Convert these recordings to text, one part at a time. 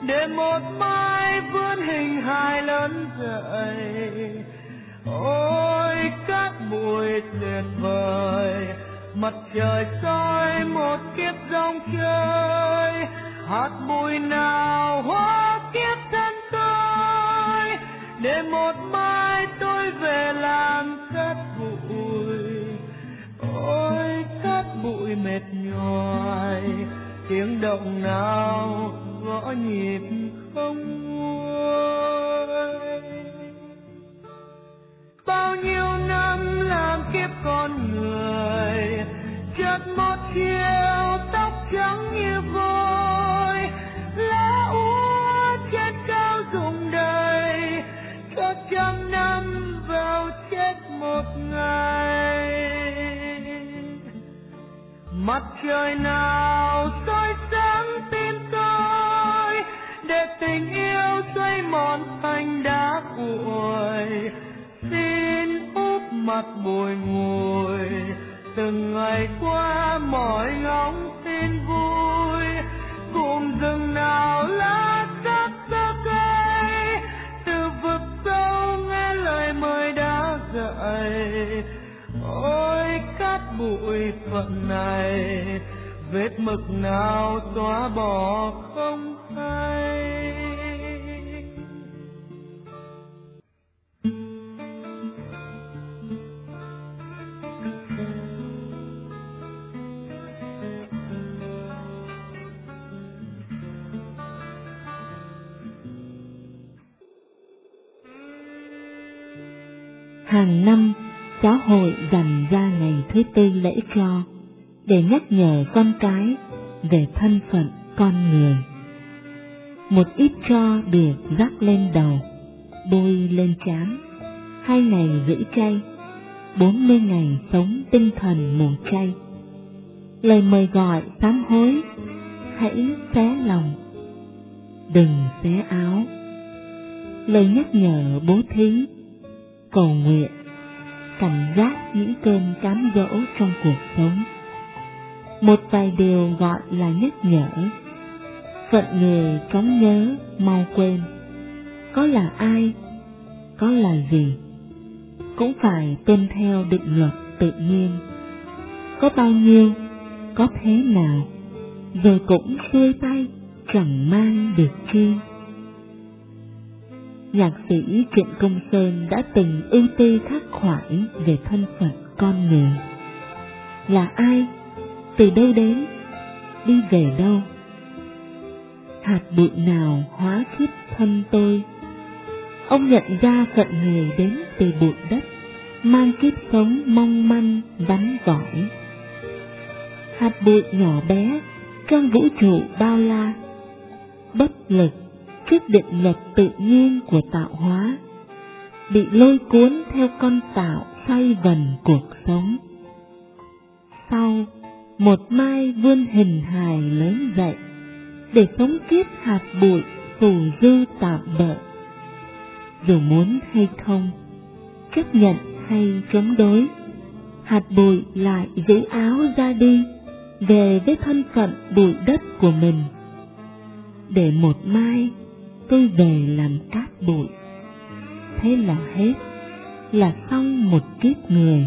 để một mai vươn hình hài lớn dậy. Ôi cát bụi tuyệt vời, mặt trời soi một kiếp dòng chơi. Hạt bụi nào hóa kiếp thân tôi, để một mai tôi về làm cát bụi. Ôi cát bụi mệt nhoài, tiếng động nào gõ nhịp không nguôi. Bao nhiêu năm làm kiếp con người, chợt một chiều tóc trắng như vôi. Lá úa trên cao rụng đầy, cho trăm năm vào chết một ngày. Mặt trời nào soi sáng tim tôi, để tình yêu xoay mòn thành đá cuội. Xin úp mặt bồi hồi, từng ngày qua mỏi ngóng tin vui. Cụm rừng nào lá sắc xa cây, từ vực sâu nghe lời mời đã dậy. Ôi cát bụi phận này, vết mực nào xóa bỏ không hay. Hàng năm, giáo hội dành ra ngày thứ Tư lễ tro để nhắc nhở con cái về thân phận con người. Một ít tro được rắc lên đầu, bôi lên trán, 2 ngày giữ chay, 40 ngày sống tinh thần mù chay. Lời mời gọi sám hối, hãy xé lòng, đừng xé áo. Lời nhắc nhở bố thí, cầu nguyện, cảnh giác những cơn cám dỗ trong cuộc sống. Một vài điều gọi là nhắc nhở. Phận người chóng nhớ, mau quên. Có là ai, có là gì, cũng phải tuân theo định luật tự nhiên. Có bao nhiêu, có thế nào, rồi cũng xuôi tay, chẳng mang được chi. Nhạc sĩ Trịnh Công Sơn đã từng ưu tư khắc khoải về thân phận con người. Là ai, từ đâu đến, đi về đâu? Hạt bụi nào hóa kiếp thân tôi? Ông nhận ra phận người đến từ bụi đất, mang kiếp sống mong manh vắn vỏi. Hạt bụi nhỏ bé trong vũ trụ bao la, bất lực trước định luật tự nhiên của tạo hóa, bị lôi cuốn theo con tạo xoay vần cuộc sống. Sau, một mai vươn hình hài lớn dậy, để sống kiếp hạt bụi phù du tạm bợ. Dù muốn hay không, chấp nhận hay chống đối, hạt bụi lại giữ áo ra đi, về với thân phận bụi đất của mình. Để một mai tôi về làm cát bụi. Thế là hết, là xong một kiếp người.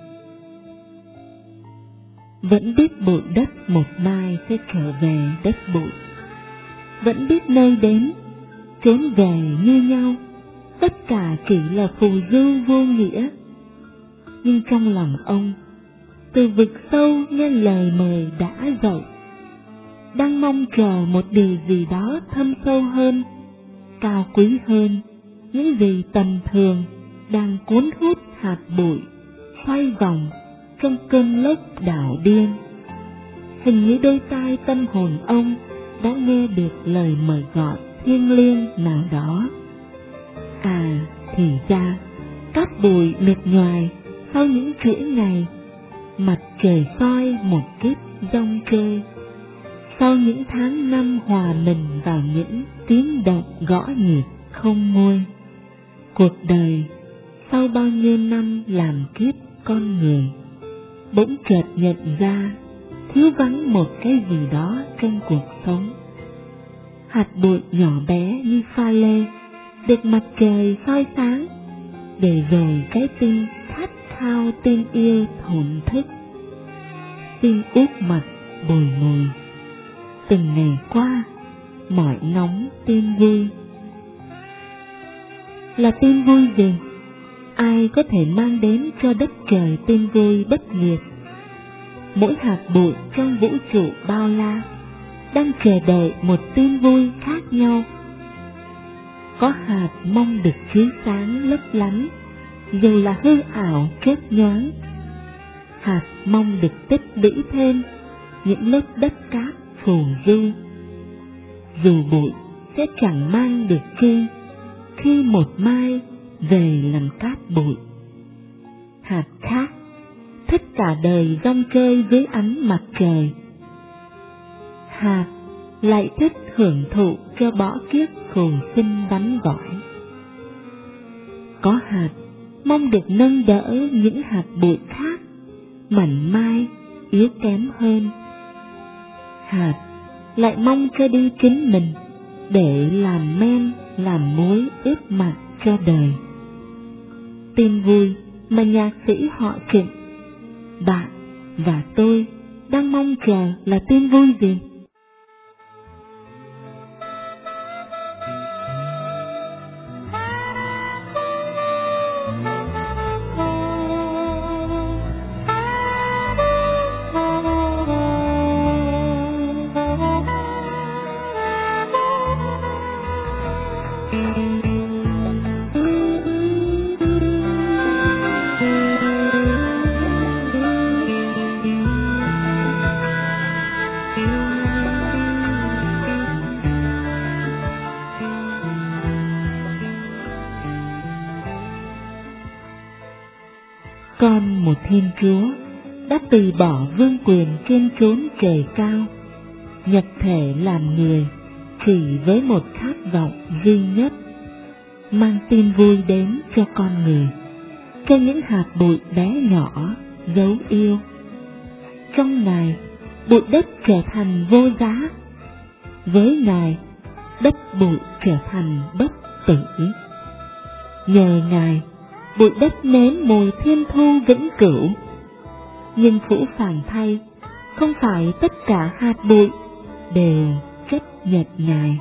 Vẫn biết bụi đất một mai sẽ trở về đất bụi. Vẫn biết nơi đến, trốn về như nhau, tất cả chỉ là phù du vô nghĩa. Nhưng trong lòng ông, từ vực sâu nghe lời mời đã dậy, đang mong chờ một điều gì đó thâm sâu hơn, cao quý hơn những gì tầm thường đang cuốn hút hạt bụi, xoay vòng trong cơn lốc đảo điên. Hình như đôi tai tâm hồn ông đã nghe được lời mời gọi thiêng liêng nào đó. À, thì ra cát bụi mệt nhoài sau những chuỗi ngày, mặt trời soi một kiếp dông chơi. Sau những tháng năm hòa mình vào những tiếng động gõ nhịp không nguôi, cuộc đời sau bao nhiêu năm làm kiếp con người, bỗng chợt nhận ra thiếu vắng một cái gì đó trong cuộc sống. hạt bụi nhỏ bé như pha lê, được mặt trời soi sáng, để rồi cái tim khát khao tin yêu thổn thức. Tim úp mặt bồi hồi, từng ngày qua, mỏi nóng tin vui. Là tin vui gì? Ai có thể mang đến cho đất trời tin vui bất diệt? Mỗi hạt bụi trong vũ trụ bao la đang chờ đợi một tin vui khác nhau. Có hạt mong được chiếu sáng lấp lánh, dù là hư ảo chớp nhoáng. Hạt mong được tích lũy thêm những lớp đất cát phù du. Dù bụi sẽ chẳng mang được chi khi một mai về làm cát bụi. Hạt khác thích cả đời rong chơi dưới ánh mặt trời. Hạt lại thích hưởng thụ cho bỏ kiếp phù sinh bánh gỏi. Có hạt mong được nâng đỡ những hạt bụi khác, mảnh mai, yếu kém hơn. Hạt lại mong cho đi chính mình, để làm men, làm muối ướp mặn cho đời. Tin vui mà nhạc sĩ họ Trịnh, bạn và tôi đang mong chờ là tin vui gì? Con một Thiên Chúa đã từ bỏ vương quyền trên chốn trời cao, nhập thể làm người chỉ với một khát vọng duy nhất, mang tin vui đến cho con người, cho những hạt bụi bé nhỏ dấu yêu. Trong Ngài, bụi đất trở thành vô giá, với Ngài, đất bụi trở thành bất tử. Nhờ Ngài, bụi đất nếm mùi thiên thu vĩnh cửu. Nhưng phũ phàng thay, không phải tất cả hạt bụi đều chấp nhận Ngài.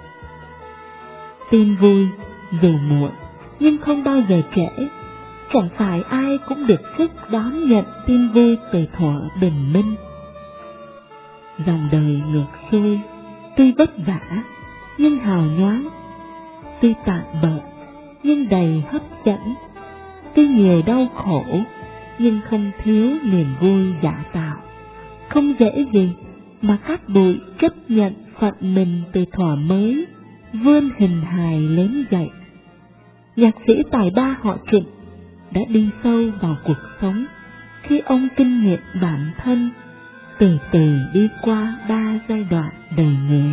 Tin vui dù muộn nhưng không bao giờ trễ, chẳng phải ai cũng được sức đón nhận tin vui từ thuở bình minh. Dòng đời ngược xuôi, tuy vất vả nhưng hào nhoáng, tuy tạm bợ nhưng đầy hấp dẫn, tuy nhiều đau khổ nhưng không thiếu niềm vui giả tạo. Không dễ gì mà các bụi chấp nhận phận mình từ thuở mới vươn hình hài lớn dậy. Nhạc sĩ tài ba họ Trịnh đã đi sâu vào cuộc sống khi ông kinh nghiệm bản thân, từ từ đi qua 3 giai đoạn đời người.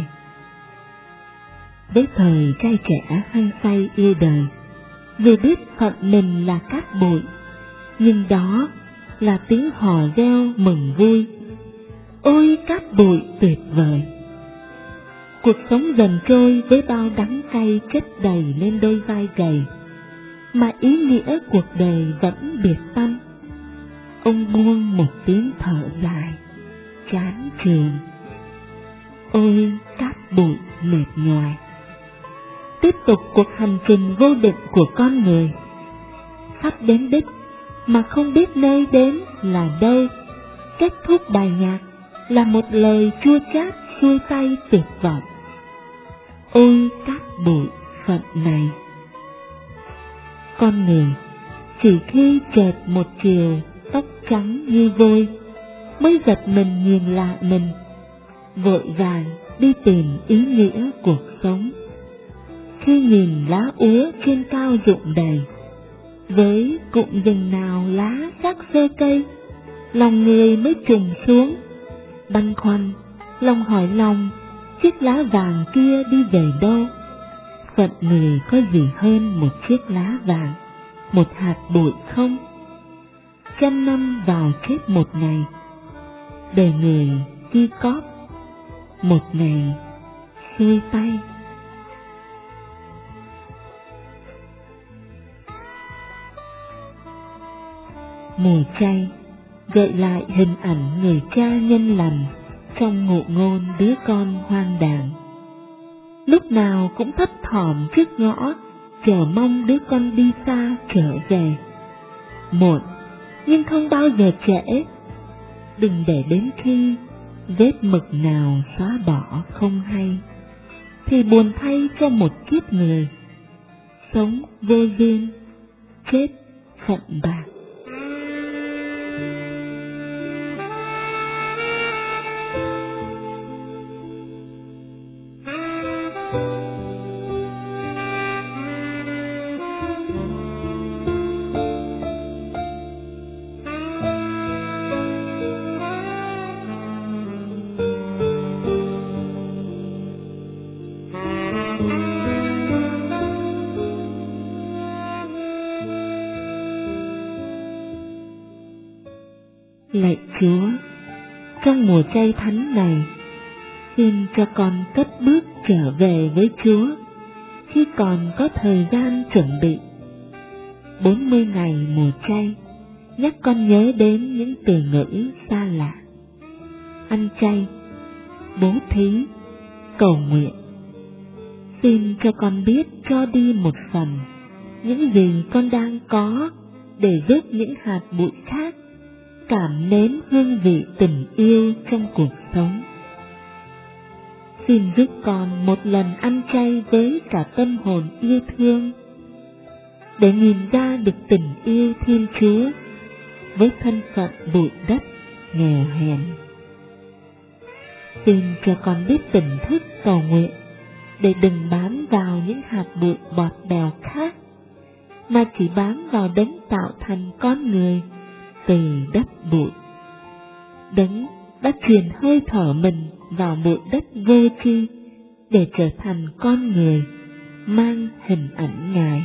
Với thời trai trẻ hăng say yêu đời, dù biết phận mình là cát bụi, nhưng đó là tiếng hò reo mừng vui. Ôi cát bụi tuyệt vời! Cuộc sống dần trôi với bao đắng cay chất đầy lên đôi vai gầy, mà ý nghĩa cuộc đời vẫn biệt tâm. Ông buông một tiếng thở dài, chán chường. Ôi cát bụi mệt nhoài! Tiếp tục cuộc hành trình vô định của con người, sắp đến đích mà không biết nơi đến là đâu. Kết thúc bài nhạc là một lời chua chát xuôi tay tuyệt vọng. Ôi cát bụi phận này! Con người chỉ khi chợt một chiều tóc trắng như vôi mới giật mình nhìn lại mình, vội vàng đi tìm ý nghĩa cuộc sống. Khi nhìn lá úa trên cao rụng đầy, với cụm rừng nào lá sắc sơ cây, lòng người mới trùng xuống, băn khoăn, lòng hỏi lòng, chiếc lá vàng kia đi về đâu? Phận người có gì hơn một chiếc lá vàng, một hạt bụi không? 100 năm vào chết một ngày, đời người chia cóp, một ngày xuôi tay. Mùa chay gợi lại hình ảnh người cha nhân lành trong ngụ ngôn đứa con hoang đàng. Lúc nào cũng thấp thỏm trước ngõ, chờ mong đứa con đi xa trở về. Muộn, nhưng không bao giờ trễ. Đừng để đến khi vết mực nào xóa bỏ không hay, thì buồn thay cho một kiếp người, sống vô duyên, chết phận bạc. Lạy Chúa, trong mùa chay thánh này, xin cho con cất bước trở về với Chúa khi còn có thời gian chuẩn bị. 40 ngày mùa chay nhắc con nhớ đến những từ ngữ xa lạ: ăn chay, bố thí, cầu nguyện. Xin cho con biết cho đi một phần những gì con đang có để giúp những hạt bụi khác cảm nếm hương vị tình yêu trong cuộc sống. Xin giúp con một lần ăn chay với cả tâm hồn yêu thương, để nhìn ra được tình yêu Thiên Chúa với thân phận bụi đất nghèo hèn. Xin cho con biết tỉnh thức cầu nguyện, để đừng bám vào những hạt bụi bọt bèo khác, mà chỉ bám vào đấng tạo thành con người từ đất bụi. Đấng đã truyền hơi thở mình vào bụi đất vô tri để trở thành con người mang hình ảnh Ngài.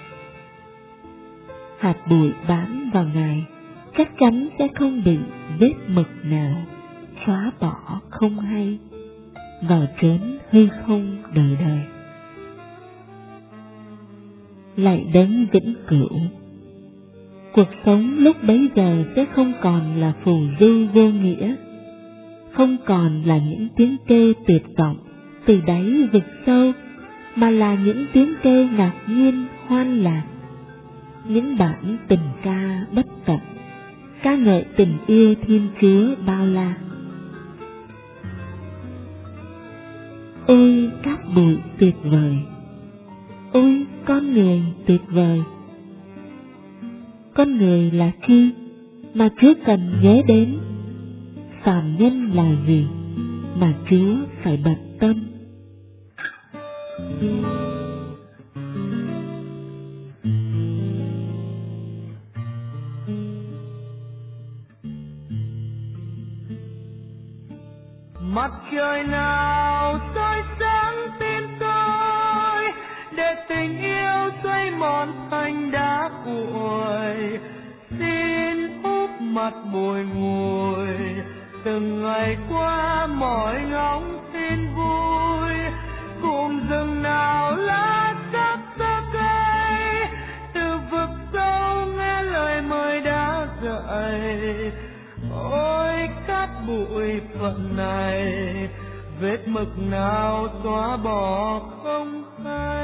Hạt bụi bám vào Ngài chắc chắn sẽ không bị vết mực nào xóa bỏ không hay vào chốn hư không đời đời. Lạy đấng vĩnh cửu, cuộc sống lúc bấy giờ sẽ không còn là phù du vô nghĩa, không còn là những tiếng kêu tuyệt vọng từ đáy vực sâu, mà là những tiếng kêu ngạc nhiên hoan lạc, những bản tình ca bất tận, ca ngợi tình yêu Thiên Chúa bao la. Ôi cát bụi tuyệt vời, ôi con người tuyệt vời. Con người là chi mà Chúa cần nhớ đến? Phàm nhân là gì mà Chúa phải bận tâm? Mặt trời nào soi sáng tim tôi, để tình yêu xoay mòn thành đá cuội. Xin hút mặt bồi hồi từng ngày qua mỏi ngóng tin vui. Cùng rừng nào lá sắc tơ cây, từ vực sâu nghe lời mời đã dậy. Ôi cát bụi phận này, vết mực nào xóa bỏ không hay.